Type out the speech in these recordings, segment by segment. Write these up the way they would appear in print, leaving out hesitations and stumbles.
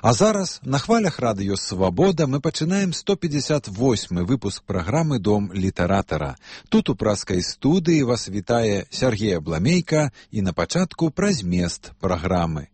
А зараз на хвалях радыё «Свабода» мы пачынаем 158-й выпуск праграмы «Дом літаратара». Тут у празкай студыі вас вітае Сергей Абламейка і на пачатку пра змест праграмы.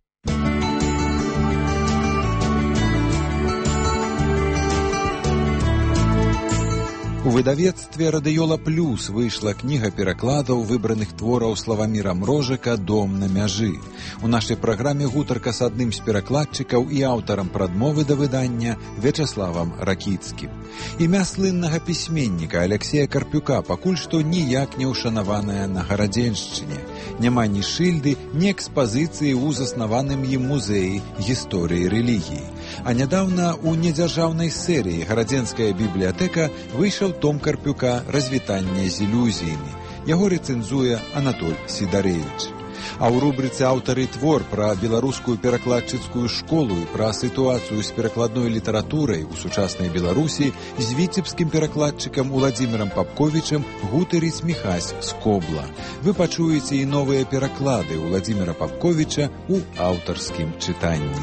У выдавецтве «Радыёла Плюс» выйшла кніга перакладаў выбраных твораў Славаміра Мрожыка «Дом на мяжы». У нашай праграме гутарка з адным з перакладчыкаў і аўтарам прадмовы да выдання Вячаславам Ракіцкім. Імя слыннага пісьменніка Аляксея Карпюка пакуль што ніяк не ўшанаванае на Гарадзеншчыне. Няма ні шыльды, ні экспазіцыі ў заснаваным ім музеі гісторыі рэлігіі. А нядаўна ў недзяржаўнай серыі «Гарадзенская бібліятэка» выйшаў том Карпюка «Развітанне з ілюзіямі». Яго рэцэнзуе Анатоль Сідарэвіч. А ў рубрыцы «Аўтары твор» пра беларускую перакладчыцкую школу і пра сітуацыю з перакладной літаратурай у сучаснай Беларусі з віцебскім перакладчыкам Уладзімірам Папковічам гутарыць Міхась Скобла. Вы пачуеце і новыя пераклады Уладзіміра Папковіча ў аўтарскім чытанні.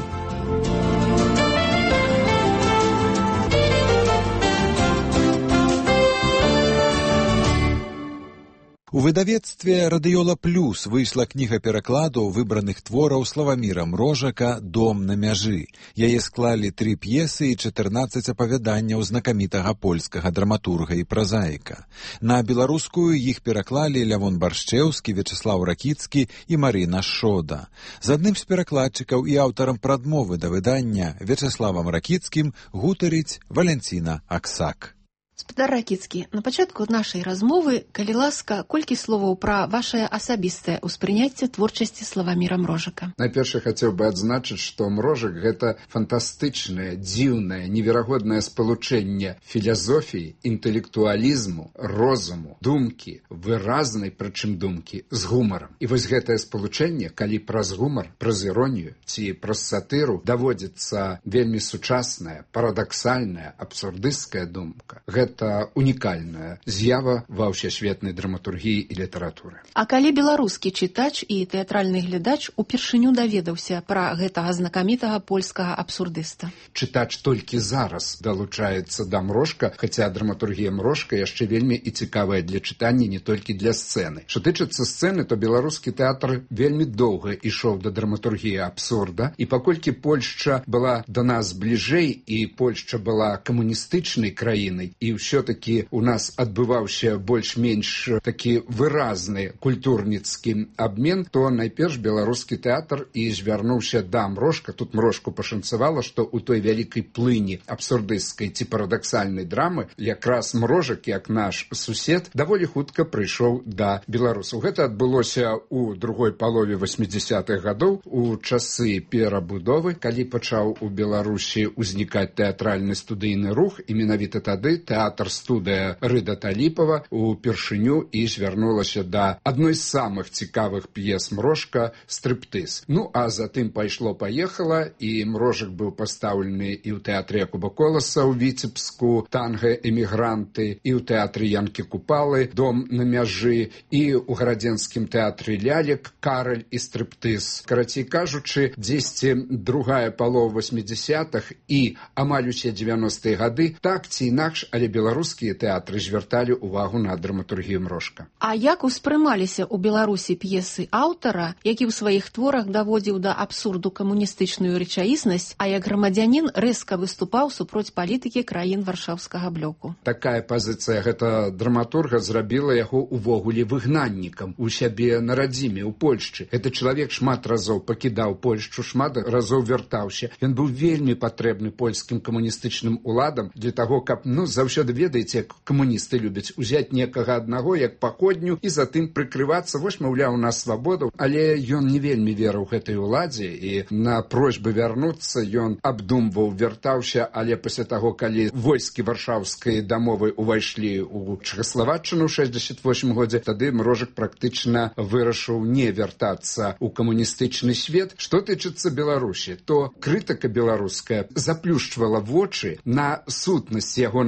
У выдавецтве «Радыёла Плюс» выйшла кніга перакладаў выбраных твораў Славаміра Мрожыка «Дом на мяжы». Яе склалі 3 п'есы і 14 апавяданняў знакамітага польскага драматурга і празаіка. На беларускую іх пераклалі Лявон Баршчэўскі, Вячаслаў Ракіцкі і Марына Шода. З адным з перакладчыкаў і аўтарам прадмовы да выдання Вячаславам Ракіцкім гутарыць Валянціна Аксак. Спадар Ракіцкі, на пачатку нашай размовы, калі ласка, колькі словаў пра вашае асабістае ўспрыняцце творчасці Славаміра Мрожыка. Найперш хацеў бы адзначыць, што Мрожык гэта фантастычнае, дзіўнае, неверагоднае спалучэнне філазофіі, інтэлектуалізму, розуму, думкі, выразнай, прычым думкі, з гумарам. І вось гэтае спалучэнне, калі праз гумар, праз іронію ці праз сатыру даводзіцца вельмі сучасная, парадаксальная, абсурдысцкая думка, гэта унікальная з'ява ва ўсесветнай драматургіі і літаратуры. А калі беларускі чытач і тэатральны глядач упершыню даведаўся пра гэтага знакамітага польскага абсурдыста? Чытач толькі зараз далучаецца да Мрожка, хаця драматургія Мрожка яшчэ вельмі і цікавая для чытання не толькі для сцэны. Што тычыцца сцэны, то беларускі тэатр вельмі доўга ішоў да драматургіі абсурда, і паколькі Польшча была да нас бліжэй і Польшча была камуністычнай краінай, і ўсё-такі у нас адбываўся больш-менш такі выразны культурніцкі абмен, то найперш беларускі тэатр і звярнуўся да Мрожка. Тут Мрожку пашанцавала, што ў той вялікай плыні абсурдысцкай ці парадаксальнай драмы якраз Мрожак, як наш сусед, даволі хутка прыйшоў да беларусаў. Гэта адбылося ў другой палове 80-х гадоў, у часы перабудовы, калі пачаў у Беларусі ўзнікаць тэатральны студыйны рух, і менавіта тады тэатр-студыя Рыда Таліпова упершыню і звярнулася да адной з самых цікавых п'ес Мрожка «Стрыптыз». Ну, а затым пайшло-паехала, і Мрожак быў пастаўлены і ў тэатры Якуба Коласа ў Віцебску, «Танга-эмігранты», і ў тэатры Янкі Купалы, «Дом на мяжы», і ў гарадзенскім тэатры «Лялек», «Караль» і «Стрыптыз». Карацей кажучы, дзесьці другая палова 80-х і амаль усе 90-е гады, так ці інакш, але беларускія тэатры звярталі ўвагу на драматургію Мрожка. А як успрымаліся ў Беларусі п'есы аўтара, які ў сваіх творах даводзіў да абсурду камуністычную рэчаіснасць, а як грамадзянін рэзка выступаў супроць палітыкі краін варшаўскага блоку? Такая пазіцыя гэта драматурга зрабіла яго увогуле выгнаннікам у сябе на радзіме, у Польшчы. Гэты чалавек шмат разоў пакідаў Польшчу, шмат разоў вяртаўся. Ён быў вельмі патрэбны польскім камуністычным уладам для таго, каб, заўсёды ведаеце, як камуністы любяць узяць некага аднаго, як паходню, і затым прыкрывацца. Вось, маўляў, у нас свабода. Але ён не вельмі верыў гэтай уладзе, і на просьбы вярнуцца ён абдумваў, вяртаўся, але пасля таго, калі войскі варшаўскай дамовы увайшлі ў Чэхаславаччыну ў 68 годзе, тады Мрожак практычна вырашыў не вяртацца ў камуністычны свет. Што тычыцца Беларусі, то крытыка беларуская заплюшчвала вочы на сутнасць ягоных п'ес.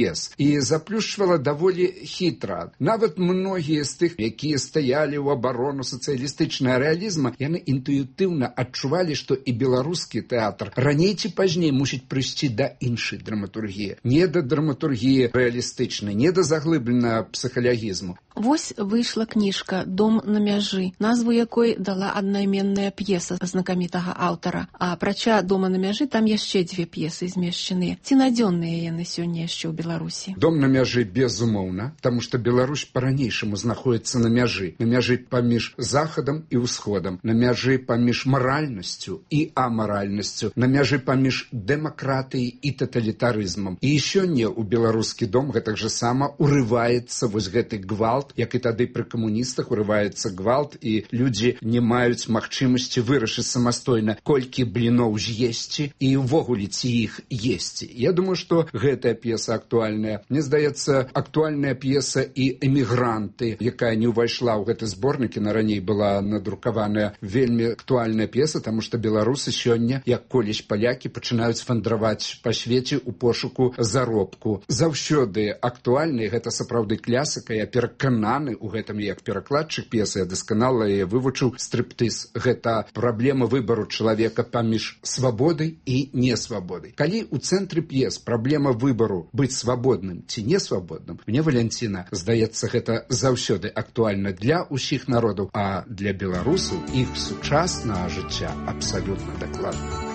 п'ес і заплюшчвала даволі хітра. Нават многія з тых, якія стаялі ў абарону сацыялістычнага рэалізма, яны інтуітыўна адчувалі, што і беларускі тэатр раней ці пазней мусіць прыйсці да іншай драматургіі. Не да драматургіі рэалістычнай, не да заглыбленага псіхалагізму. Вось выйшла кніжка «Дом на мяжы», назву якой дала аднайменная п'еса знакамітага аўтара. А апрача «Дома на мяжы» там яшчэ 2 п'есы змешчаныя. Ці надзённыя яны сёння яшчэ ў Беларусі? «Дом на мяжы» безумоўна, таму што Беларусь па-ранейшаму знаходіцца на мяжы. На мяжы паміж захадам і ўсходам, на мяжы паміж маральнасцю і амаральнасцю, на мяжы паміж дэмакратыяй і таталітарызмам. І сёння ў беларускі дом гэтак жа сама урываецца вось гэты гвалт, як і тады пры камуністах урываецца гвалт, і людзі не маюць магчымасці вырашыць самастойна, колькі бліноў з'есці і ўвогуле ці іх есці. Я думаю, што гэтая п'еса актуальная. Мне здаецца, актуальная п'еса і «Эмігранты», якая не ўвайшла ў гэты зборнік, і на раней была надрукаваная, вельмі актуальная п'еса, таму што беларусы сёння, як колісь палякі, пачынаюць вандраваць па свеце ў пошуку заробку. Заўсёды актуальна, і гэта сапраўды класіка. Я перакананы у гэтым як перакладчык п'есы, я дасканала яе вывучыў. Стрыптыз — гэта праблема выбару чалавека паміж свабодай і несвабодай. Калі ў цэнтры п'ес праблема выбару быць свабодным ці несвабодным, мне, Валянціна, здаецца, гэта заўсёды актуальна для ўсіх народаў, а для беларусаў іх сучаснага жыцця абсалютна дакладна.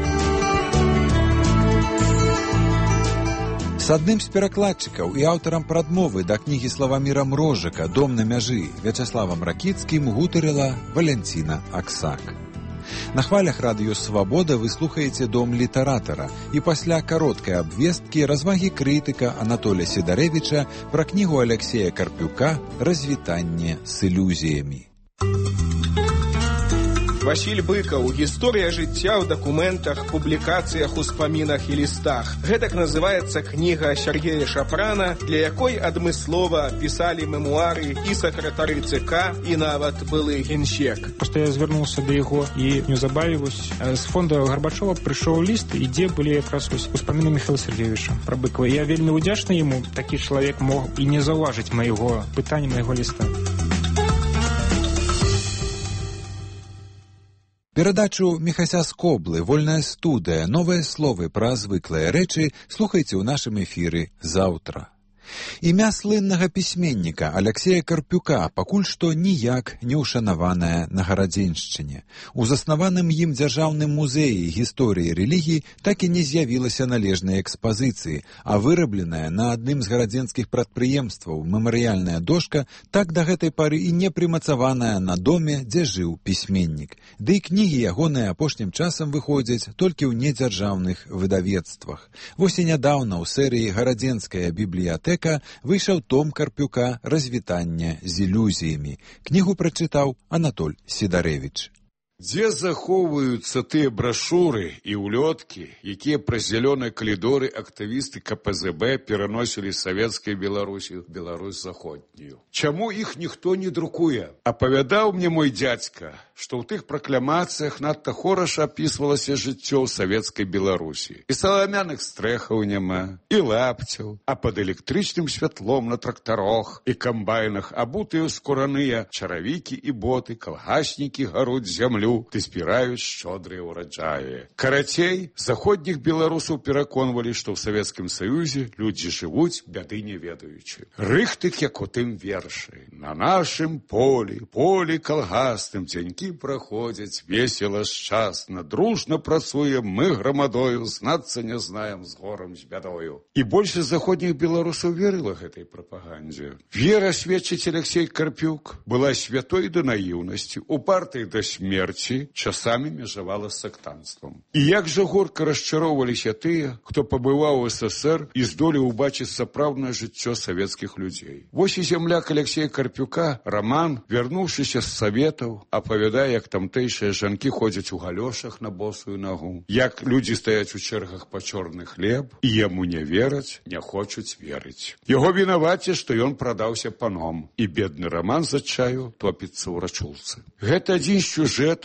С адным з перакладчыкаў і аўтарам прадмовы да кнігі Славаміра Мрожыка «Дом на мяжы» Вячаславам Ракіцкім гутарыла Валянціна Аксак. На хвалях радыё «Свабода» вы слухаеце «Дом літаратара», і пасля кароткай абвесткі развагі крытыка Анатолія Сідарэвіча пра кнігу Аляксея Карпюка «Развітанне з ілюзіямі». Васіль Быкаў. Гісторыя жыцця ў дакументах, публікацыях, успамінах і лістах. Гэтак называецца кніга Сергея Шапрана, для якой адмыслова пісалі мемуары і сакратары ЦК, і нават былы генсек. Просто я звярнуўся да яго і неўзабаве з фонда Гарбачова прыйшоў ліст, і дзе былі якраз успаміны Михаила Сергеевича пра Быкава. Я вельмі удзячны яму. Такі чалавек мог і не заўважыць майго пытання, майго ліста. Перадачу Міхася Скоблы «Вольная студыя. Новыя словы пра звыклыя рэчы» слухайце ў нашым эфіры заўтра. Імя слыннага пісьменніка Аляксея Карпюка пакуль што ніяк не ўшанаванае на Гарадзеншчыне. У заснаваным ім дзяржаўным музеі гісторыі рэлігій так і не з'явілася належнай экспазіцыі, а вырабленая на адным з гарадзенскіх прадпрыемстваў мемарыяльная дошка так да гэтай пары і не прымацаваная на доме, дзе жыў пісьменнік. Ды і кнігі ягоныя апошнім часам выходзяць толькі ў недзяржаўных выдавецтвах. Вось і нядаўна ў серыі «Гарадзенская бібліятэка» выйшаў том Карпюка «Развітанне з ілюзіямі». Кнігу прачытаў Анатоль Сідарэвіч. Дзе захоўваюцца тыя брашуры і ўлёткі, якія праз зялёныя калідоры актывісты КПЗБ пераносілі з савецкай Беларусі ў Беларусь заходнюю? Чаму іх ніхто не друкуе? Апавядаў мне мой дзядзька, што ў тых пракламацыях надта хораша апісвалася жыццё ў савецкай Беларусі. І саламяных стрэхаў няма, і лапцяў, а пад электрычным святлом на трактарах і камбайнах абутыя ў скураныя чаравікі і боты, калгаснікі гаруць зямлю, ды збіраюць шчодрыя ўраджаі. Карацей, заходніх беларусаў пераконвалі, што ў Савецкім Саюзе людзі жывуць, бяды не ведаючы. Рыхтык, як у тым вершы. На нашым полі калгасным дзянькі праходзяць весела, шчасна, дружна працуем мы грамадою, знацца не знаем з горам, з бядою. І большасць заходніх беларусаў верыла гэтай прапагандзе. Вера, сведчыць Аляксей Карпюк, была святой да наіўнасці, упартай да смерці, часамі межавала з сектанствам. І як жа горка расчароўваліся тыя, хто пабываў у СССР і здолеў убачыць сапраўднае жыццё савецкіх людзей. Вось і зямляк Аляксея Карпюка, Раман, вярнуўшыся з саветаў, апавядае, як тамтэйшыя жанкі ходзяць у галёшах на босую нагу, як людзі стаяць у чэргах па чорны хлеб, і яму не вераць, не хочуць верыць. Яго вінаваце, што ён прадаўся паном, і бедны Раман з адчаю топіцца ў рачулцы. Гэта адзін з сюжэтаў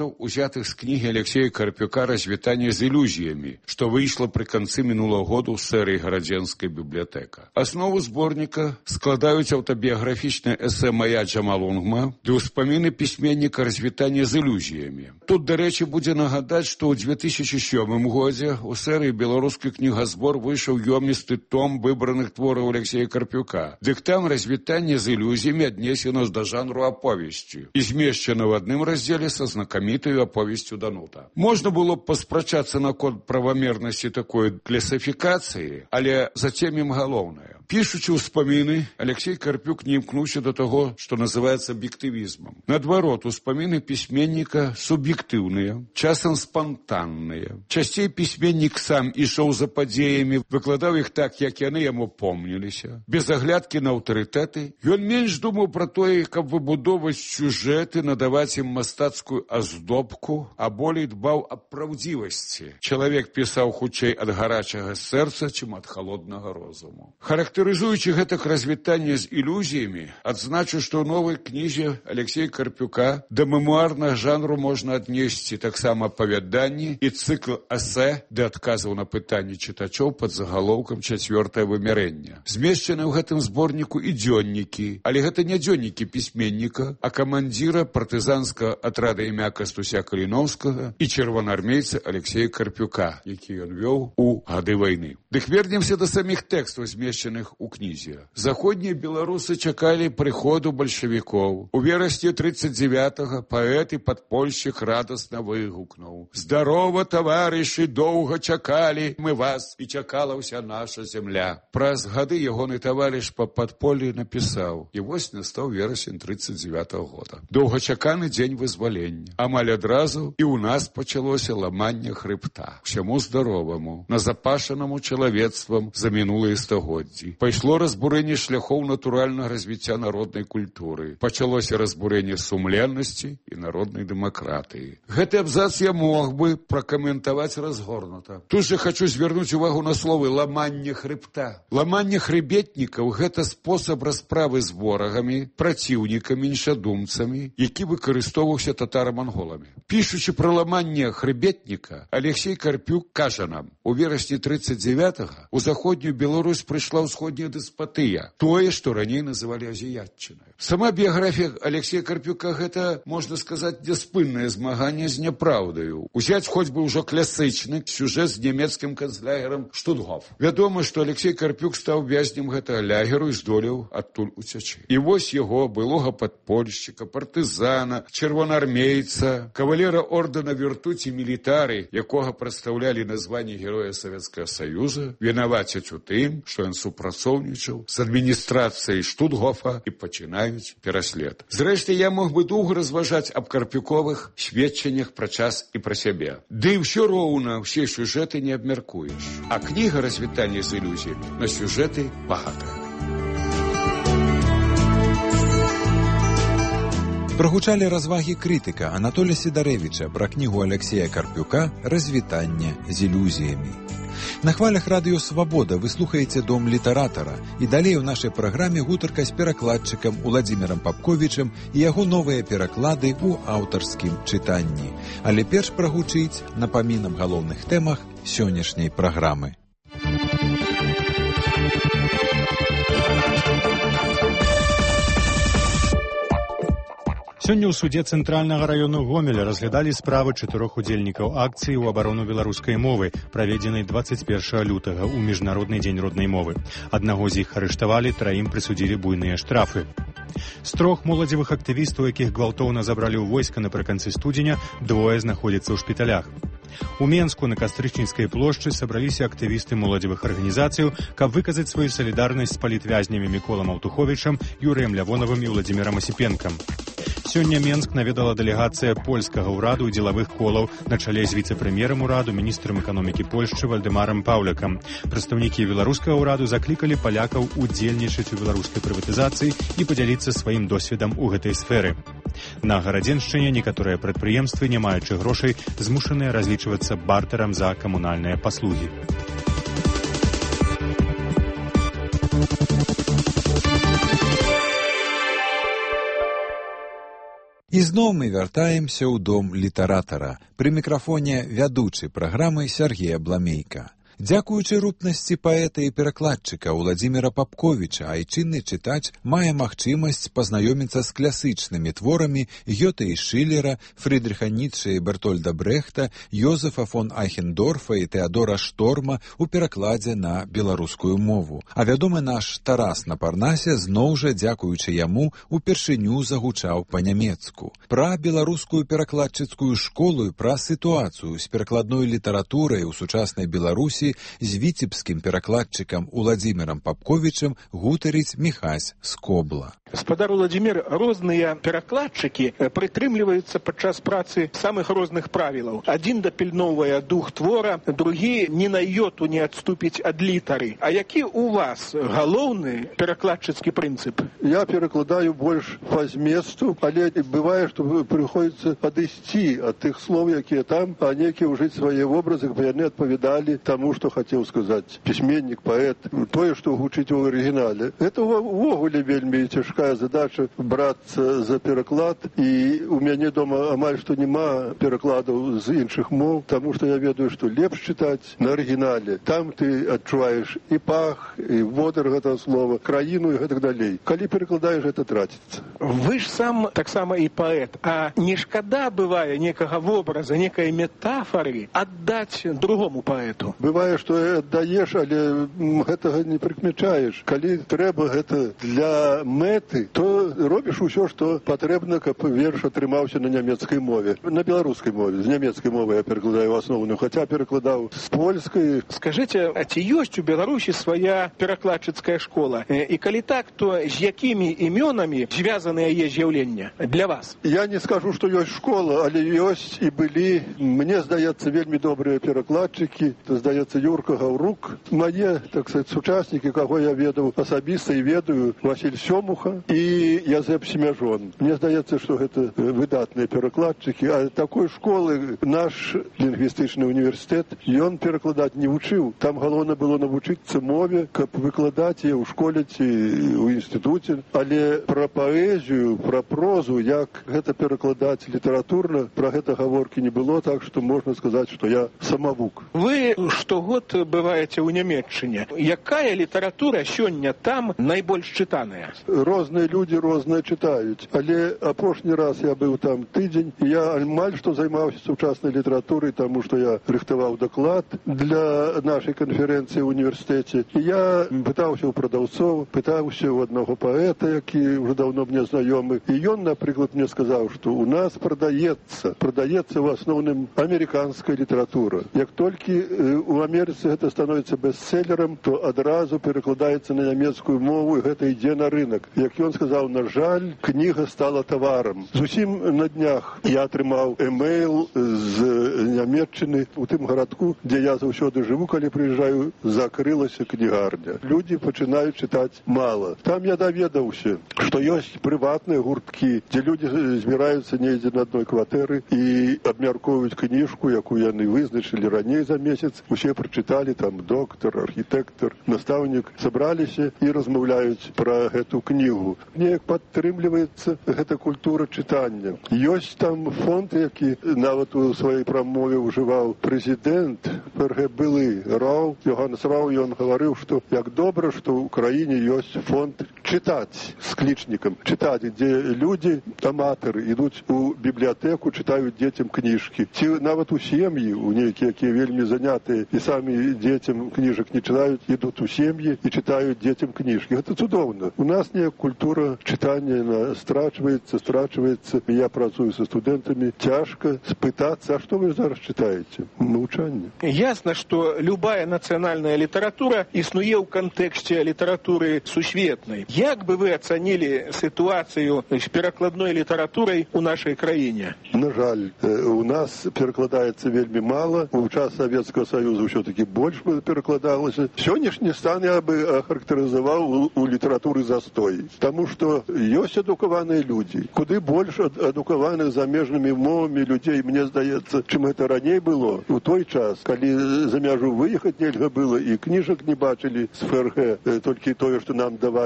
цытатаў, узятых з кнігі Алексея Карпюка «Развітанне з ілюзіямі», што выйшла пры канцы мінулага году ў серыі «Гарадзенская бібліятэка». Аснову зборніка складаюць аўтабіяграфічнае эсэ «Мая Джамалунгма» ды ўспаміны пісьменніка «Развітанне з ілюзіямі». Тут, дарэчы, будзе нагадаць, што ў 2007 годзе ў серыі «Беларускі кнігазбор» выйшаў ёмісты том выбраных твораў Алексея Карпюка. Дык там «Развітанне з ілюзіямі» аднесена да жанру аповесці і змешчана в адным раздзеле са знакамітаю аповесцю Данута. Можна было б паспрачацца наконт правамернасці такой класіфікацыі, але зацемім галоўнае. Пішучы ўспаміны, Алексей Карпюк не імкнуўся да таго, што называецца аб'ектывізмам. Наадварот, успаміны пісьменніка суб'ектыўныя, часам спантанныя. Часцей пісьменнік сам ішоў за падзеямі, выкладаў іх так, як яны яму помніліся. Без аглядкі на аўтарытэты, ён менш думаў пра тое, каб выбудоўваць сюжэты, надаваць ім мастацкую аздобку, а болей дбаў аб праўдзівасці. Чалавек пісаў хутчэй ад гарачага сэрца, чым ад халоднага розуму. Характарызуючы гэтак развітанне з ілюзіямі, адзначу, што ў новай кнізе Алексея Карпюка да мемуарнага жанру можна аднесці таксама апавяданні і цыкл эсэ да адказаў на пытанні чытачоў пад загалоўкам «Чацвёртае вымярэнне». Змешчаны ў гэтым зборніку і дзённікі, але гэта не дзённікі пісьменніка, а камандзіра партызанскага атрада імя Кастуся Каліноўскага і чырвонаармейца Алексея Карпюка, які ён вёў у гады вайны. Дык вернемся да саміх тэкстаў, змешчаных у кнізе. Заходнія беларусы чакалі прыходу бальшавікоў. У верасні 39-го паэт і падпольшчык радасна выгукнуў: «Здарова, таварышы, доўга чакалі мы вас, і чакала ўся наша зямля». Праз гады ягоны таварыш па падполлі напісаў, і вось настаў верасень 39-го года. Доўгачаканы дзень вызвалення. Амаль адразу і ў нас пачалося ламанне хрыбта. Усяму здароваму, назапашанаму чалавецтвам за мінулыя стагоддзі. Пайшло разбурэнне шляхоў натуральнага развіцця народнай культуры. Пачалося разбурэнне сумленнасці і народнай дэмакратыі. Гэты абзац я мог бы пракаментаваць разгорнута. Тут же хочу звярнуць увагу на словы «ламанне хрыбта». Ламанне хрыбетнікаў – гэта спосаб расправы з ворагамі, праціўнікамі, іншадумцамі, які выкарыстоўваўся татаро-манголамі. Пішучы пра ламанне хрыбетніка, Алексей Карпюк кажа нам: у верасні 39-го у заходнюю Беларусь прыйшла ўсходняя дэспатыя, тое, што раней называлі азіятчынай. Сама біяграфія Алексея Карпюка – гэта, можна сказаць, няспыннае змаганне з няпраўдаю. Узяць хоць бы ўжо класычны сюжэт з нямецкім канцлерам Штутгоф. Вядома, што Алексей Карпюк стаў вязнем гэтага лягеру і здолеў адтуль уцячы. І вось яго, былога падпольшчыка, партызана, чырвонаармейца, кавалера ордэна Віртуці мілітары, якога прадстаўлялі на званні Героя Савецкага Саюза, вінавацяць у тым, што ён супрацоўнічаў з адміністрацыяй Штутгофа і пачынаюць пераслед. Зрэшты, я мог бы доўга разважаць аб Карпюковых сведчаннях пра час і пра сябе. Ды ўсё роўна, ўсе сюжэты не абмяркуеш. А кніга «Развітанне з ілюзіямі» на сюжэты багатая. Прагучалі развагі крытыка Анатолія Сідарэвіча пра кнігу Алексея Карпюка «Развітанне з ілюзіямі». На хвалях радыё «Свабода» вы слухаеце «Дом літаратара», і далей у нашай праграме гутарка з перакладчыкам Уладзімірам Папковічам і яго новыя пераклады ў аўтарскім чытанні. Але перш прагучыць напамін аб галоўных тэмах сённяшняй праграмы. Сёння ў судзе Цэнтральнага раёну Гомеля разглядалі справы 4 удзельнікаў акцыі ў абарону беларускай мовы, праведзенай 21 лютага ў Міжнародны дзень роднай мовы. Аднаго з іх арыштавалі, 3 прысудзілі буйныя штрафы. З 3 моладзевых актывістаў, якіх гвалтоўна забралі ў войска напрыканцы студзеня, 2 знаходзяцца ў шпіталях. У Менску на Кастрычніцкай плошчы сабраліся актывісты моладзевых арганізацыяў, каб выказаць сваю салідарнасць з палітвязнямі Міколам Аўтуховічам, Юрыем Лявонавым і Владзімірам Асіпенкам. Сёння Менск наведала дэлегацыя польскага ўраду і дзелавых колаў на чале з віцэ-прэм'ерам ураду, міністрам эканомікі Польшчы Вальдэмарам Паўлякам. Прадстаўнікі беларускага ўраду заклікалі палякаў удзельнічаць у беларускай прыватызацыі і падзяліцца сваім досведам у гэтай сферы. На Гарадзеншчыне некаторыя прадпрыемствы, не маючы грошай, змушаныя разлічвацца бартэрам за камунальныя паслугі. Ізноў мы вяртаемся ў дом літаратара. Пры мікрафоне вядучы праграмы Сергея Бламейка. Дзякуючы рупнасці паэта і перакладчыка Уладзіміра Папковіча, айчынны чытач мае магчымасць пазнаёміцца з класычнымі творамі Гёте і Шиллера, Фрыдрыха Ніцше і Бертольда Брэхта, Йозефа фон Айхендорфа і Тэадора Шторма ў перакладзе на беларускую мову. А вядомы наш Тарас на Парнасе зноў жа, дзякуючы яму, упершыню загучаў па-нямецку. Пра беларускую перакладчыцкую школу і пра сітуацыю з перакладной літаратурай у сучаснай Беларусі з віцебскім перакладчыкам Уладзімірам Папковічам гутарыць Міхась Скобла. Гаспадар Уладзімір, розныя перакладчыкі прытрымліваюцца падчас працы самых розных правілаў. Адзін дапільноўвае дух твора, другі ні на йоту не адступіць ад літары. А які у вас галоўны перакладчыцкі прынцып? Я перакладаю больш па зместу, але бывае, што прыходзіцца адысці ад тых слоў, якія там, а некі ўжыць свае вобразы, бо яны адпавядалі таму, што хацеў сказаць пісьменнік, паэт, тое, што гучыць у арыгінале. Гэта ўвогуле вельмі цяжкая задача брацца за пераклад, і у мяне дома амаль што няма перакладаў з іншых моў, таму што я ведаю, што лепш чытаць на арыгінале. Там ты адчуваеш і пах, і водар гэтага слова, краіну і гэтак далей. Калі перакладаеш, гэта траціцца. Вы ж сам таксама і паэт, а не шкада бывае некага вобраза, некай метафары аддаць другому паэту? Бывае, што аддаеш, але гэтага не прыкмячаеш. Калі трэба гэта для мэты, то робіш усё, што патрэбна, каб верш атрымаўся на нямецкай мове. На беларускай мове. З нямецкай мовы я перакладаю асноўную, хаця перакладаў з польскай. Скажыце, а ці ёсць у Беларусі свая перакладчыцкая школа? І калі так, то з якімі імёнамі звязаны яе з'яўлення для вас? Я не скажу, што ёсць школа, але ёсць і былі, мне здаецца, вельмі добрыя перакладчыкі. Здаецца, Юрка Гаўрук. Мае, так сказать, сучаснікі, каго я ведаў асабіста і ведаю, Васіль Сёмуха і Язэп Семяжон. Мне здаецца, што гэта выдатныя перакладчыкі, а такой школы наш лінгвістычны універсітэт, ён перакладаць не вучыў. Там галоўна было навучыцца мове, каб выкладаць яе ў школе ці ў інстытуце. Але пра паэзію, пра прозу, як гэта перакладаць літаратурна, пра гэта гаворкі не было, так што можна сказаць, што я самавук. Вы штогод бываеце ў Нямецчыне. Якая літаратура сёння там найбольш чытаная? Розныя людзі розныя чытаюць. Але апошні раз я быў там тыдзень, і я амаль што займаўся сучаснай літаратурай, таму што я рыхтаваў даклад для нашай канферэнцыі ў універсітэце. І я пытаўся ў прадаўцоў, пытаўся ў аднаго паэта, які ўжо даўно мне знаёмы. І ён, напрыклад, мне сказаў, што ў нас прадаецца ў асноўным амерыканская літаратура. Як толькі у Амерыцы гэта становіцца бестселлерам, то адразу перакладаецца на нямецкую мову, і гэта ідзе на рынок. Як ён сказаў, на жаль, кніга стала таварам. Зусім на днях я атрымаў эмейл з Нямецчыны у тым гарадку, дзе я заўсёды жыву, калі прыязджаю, закрылася кнігарня. Людзі пачынаюць чытаць мала. Там я даведаўся, што ёсць прыватныя гурткі, дзе людзі збіраюцца недзе на адной кватэры і абмяркоўваюць кніжку, якую яны вызначылі раней за месяц. Усе прачыталі, там доктар, архітэктар, настаўнік, сабраліся і размаўляюць пра гэту кнігу. Неяк падтрымліваецца гэта культура чытання. Ёсць там фонд, які нават у сваёй прамове ўжываў прэзідэнт ФРГ былы Рау, Йоганнес Рау, ён гаварыў, што як добра, што ў краіне ёсць фонд чытаць з клічнікам, чытаць, дзе людзі, аматары, ідуць у бібліятэку, чытаюць дзецям кніжкі. Ці нават у сем'і, у нейкія, якія вельмі занятыя і самі дзецям кніжак не чытаюць, ідуць у сем'і і чытаюць дзецям кніжкі. Гэта цудоўна. У нас неяк культура чытання страчваецца. Я працую са студэнтамі. Цяжка спытацца, а што вы зараз чытаеце? Маўчанне. Ясна, што любая нацыянальная літаратура існуе ў кантэксце літаратуры сусветнай. Як бы вы ацанілі сітуацыю з перакладной літаратурай у нашай краіне? На жаль, у нас перакладаецца вельмі мала. У час Савецкага Саюза ўсё-такі больш перакладалася. Сённяшні стан я бы ахарактарызаваў у літаратуры застой. Таму што ёсць адукаваныя людзі. Куды больш адукаваных замежнымі мовамі людзей, мне здаецца, чым гэта раней было. У той час, калі за мяжу выехаць нельга было і кніжак не бачылі з ФРГ, толькі тое, што нам давалі чытаць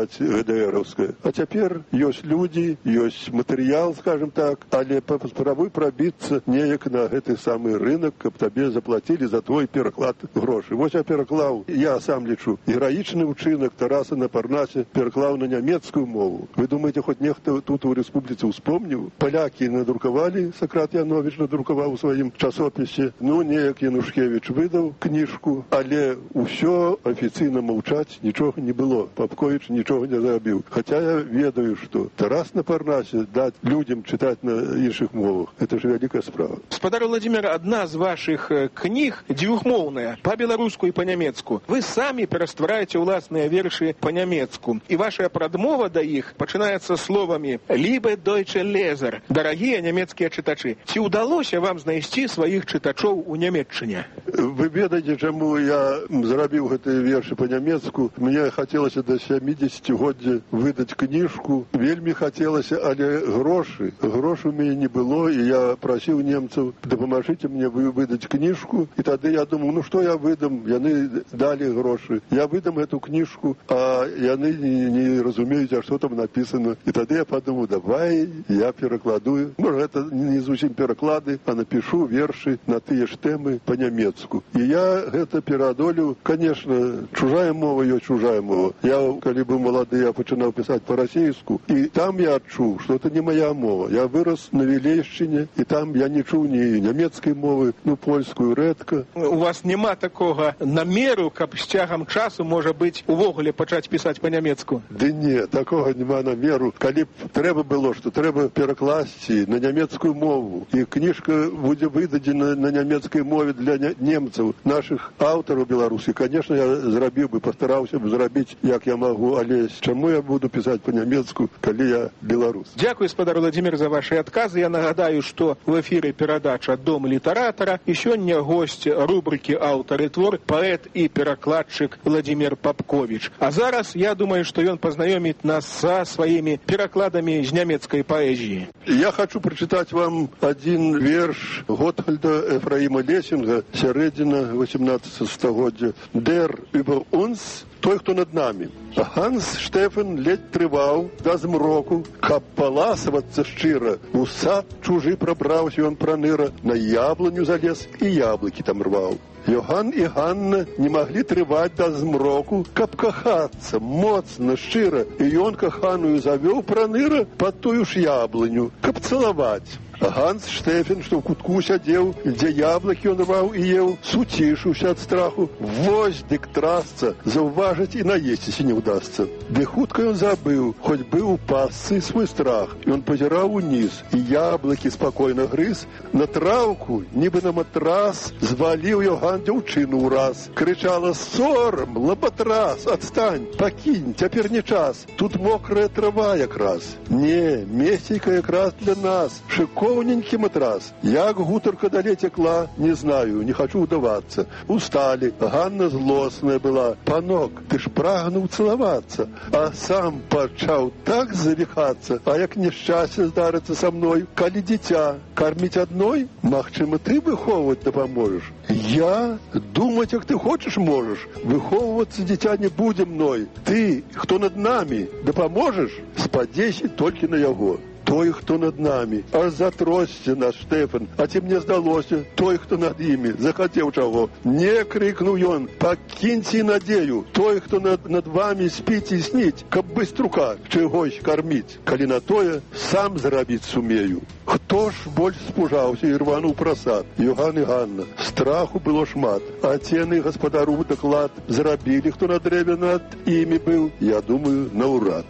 сказать, ГДРовская. А теперь есть люди, есть материал, скажем так, але попробуй пробиться неяк на гэты самый рынок, каб табе заплатили за твой пераклад гроши. Вот я пераклаў, я сам лічу, гераічны учинок Тараса на Парнасе пераклаў на нямецкую мову. Вы думаете, хоть нехто тут у республице успомнил? Поляки надрукавали, Сократ Янович надрукаваў у сваім часопісе. Ну, неяк Янушкевич выдаў книжку, але ўсё афіцыйна маўчаць, нічога не было. Папкович нічога не зрабіў. Хотя я ведаю, что Тарас на Парнасе дать людям читать на іншых мовах, это же великая справа. Спадар Владимир, одна из ваших книг двухмовная, по-белоруску и по-немецку. Вы сами пераствараете уласные верши по-немецку. И ваша прадмова до их начинается словами «Liebe deutsche Leser», дорогие немецкие читачи. Ці удалося вам знайсці сваіх чытачоў у Нямецчыне? Вы ведаеце, чаму я зрабіў гэтыя вершы по-нямецку? Мне хацелася до 70 годзе выдаць кніжку. Вельмі хацелася, але грошы у мяне не было, і я прасіў немцаў, дапамажыце мне выдаць кніжку. І тады я думаў, ну што я выдам? Яны далі грошы. Я выдам эту кніжку, а яны не разумеюць, а што там напісана. І тады я падумаў, давай я перакладу. Можа, гэта не зусім пераклады, а напишу вершы на тыя ж тэмы по-нямецку. І я гэта пераадолеў. Конечно, чужая мова ёсць чужая мова. Я, калі быў малады, я пачынаў пісаць по-расейску, і там я адчуў, што это не моя мова. Я вырос на Вілейшчыне, і там я не чуў ні нямецкай мовы, ну, польскую рэдка. У вас няма такога намеру, каб з цягам часу, можа быць, увогуле пачаць пісаць по-нямецку? Ды не, такога няма намеру. Калі б трэба было, што трэба перакласці на нямецкую мову, і кніжка будзе выдадзена на нямецкай мове для немцаў, наших аўтараў беларускіх, конечно, я зрабіў бы, пастараўся б зрабіць, як я магу, але чаму я буду пісаць по-нямецку, калі я беларус? Дякую, спадар Владимир, за ваши отказы. Я нагадаю, что в эфире передача «Дом литератора» и сегодня гость рубрики «Аўтар і твор», поэт и перакладчик Владимир Папкович. А зараз, я думаю, что он познакомит нас со своими перакладами из немецкой поэзии. Я хочу прочитать вам один верш Готхальда Ефраима Лессинга, сярэдзіна 18 стагоддзя. «Der über uns», той, хто над намі. Ганс Штефан ледь трываў да змроку, каб паласавацца шчыра. У сад чужы прабраўся ён праныра, на яблоню залез і яблыкі там рваў. Йоган і Ганна не маглі трываць да змроку, каб кахацца моцна, шчыра, і ён каханую завёў праныра пад тую ж яблоню, каб цалаваць. Ганс Штефан, што ў кутку сядзеў, дзе яблыкі ён рваў і еў, суцішыўся ад страху. Вось дык трасца, заўважыць і наесціся не ўдасца. Ды хутка ён забыў, хоць быў у пасцы свой страх. Ён пазіраў уніз, і яблыкі спакойна грыз. На траўку, нібы на матрас, зваліў Йоган дзяўчыну ўраз. Крычала: «Сорам, лапатрас, адстань, пакінь, цяпер не час. Тут мокрая трава якраз». Не, месцейка якраз для нас, шыкоўненькі матрас. Як гутарка далей цякла, не знаю, не хачу ўдавацца. Усталі, Ганна злосная была. «Панок, ты ж прагнуў цалавацца». А сам пачаў так завіхацца. А як няшчасце здарыцца са мной, калі дзіця карміць адной, магчыма, ты выхоўваць дапаможаш. Я? Думаць, як ты хочаш, можаш. Выхоўвацца дзіця не будзе мной. Ты, хто над намі, дапаможаш? Спадзейся толькі на яго. Той, хто над намі, аж затросся наш Штефан, а ці мне здалося, той, хто над імі, захацеў чаго. Не, крикнуў ён, пакіньце надзею, той, хто над вамі спіць і сніць, каб быструка чыгось карміць, калі на тое сам зрабіць сумею. Хто ж больш спужаўся і рвануў прасад? Йоган і Ганна. Страху было шмат, а цены гаспадару даклад зрабілі, хто на дрэве над імі быў, я думаю, наўрад.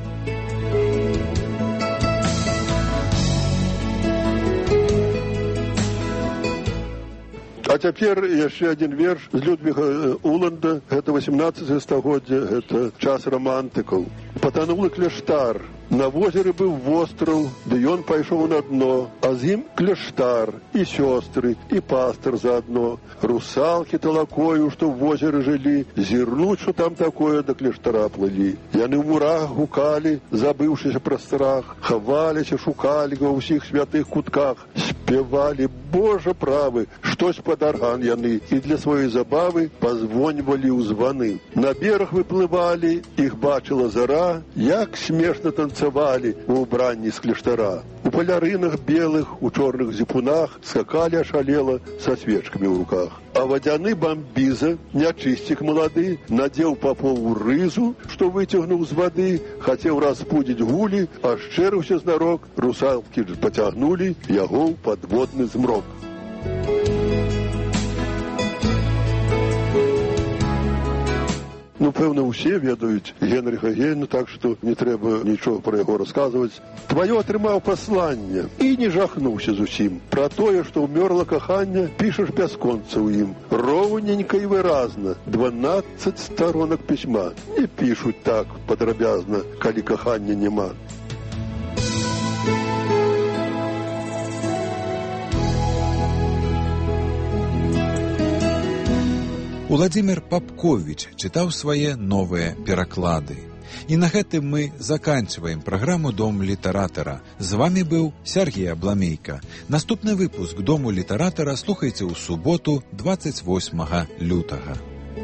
А цяпер яшчэ адзін верш з Людвіга Уланда. Гэта 18 стагоддзя, гэта час романтыкаў. Патанулы кляштар. На возеры быў востраў, ды ён пайшоў на дно, а з ім кляштар, і сёстры, і пастар заадно. Русалкі талакою, што ў возеры жылі, зірнуць, што там такое, да кляштара плылі. Яны ў мурах гукалі, забыўшыся пра страх, хаваліся, шукалі ва ўсіх святых кутках, спявалі: «Божа правы, Штось пад арган яны і для сваёй забавы пазвоньвалі ў званы. На бераг выплывалі, іх бачыла зара, як смешна танцавалі у ўбранні з кляштара. У палярынах белых, у чорных зіпунах скакалі ашалела са свечкамі ў руках. А вадзяны бамбіза, нячысцік малады, надзеў папову рызу, што выцягнуў з вады, хацеў распудзіць гулі, а шчэрыўся знарок, русалкі ж пацягнулі яго ў падводны змрок. Ну, пэўна, усе ведаюць Генрыха Гейна, так што не трэба нічога пра яго расказваць. Тваё атрымаў пасланне і не жахнуўся зусім. Пра тое, што ўмёрла каханне, пішаш бясконца ў ім. Роўненька і выразна, 12 старонак пісьма. Не пішуць так падрабязна, калі кахання няма. Уладзімір Папковіч чытаў свае новыя пераклады. І на гэтым мы заканчваем праграму «Дом літаратара». З вамі быў Сергей Абламейка. Наступны выпуск «Дому літаратара» слухайце ў суботу 28 лютага.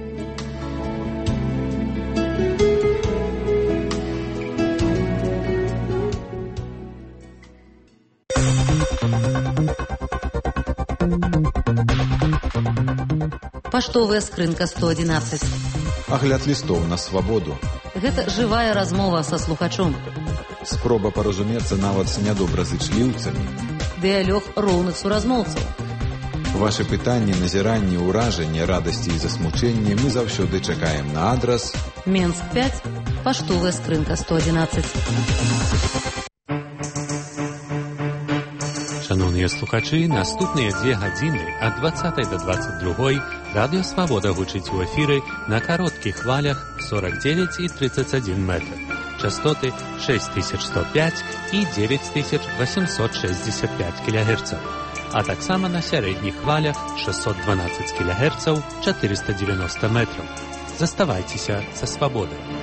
Паштовая скрынка 111. Агляд лістоў на свабоду. Гэта жывая размова са слухачом. Спроба паразумецца нават з нядобразычліўцамі. Дыялог роўных суразмоўцаў. Вашы пытанні, назіранні, ўражанні, радасці і засмучэнні мы заўсёды чакаем на адрас Менск 5, паштовая скрынка 111. Шановныя слухачы, наступныя 2 гадзіны ад 20 до 22 Радыё Свабода гучыць у эфіры на кароткіх хвалях 49 і 31 метр. Частоты 6105 і 9865 кГц. А таксама на сярэдніх хвалях 612 кГц 490 метраў. Заставайцеся са свабодай.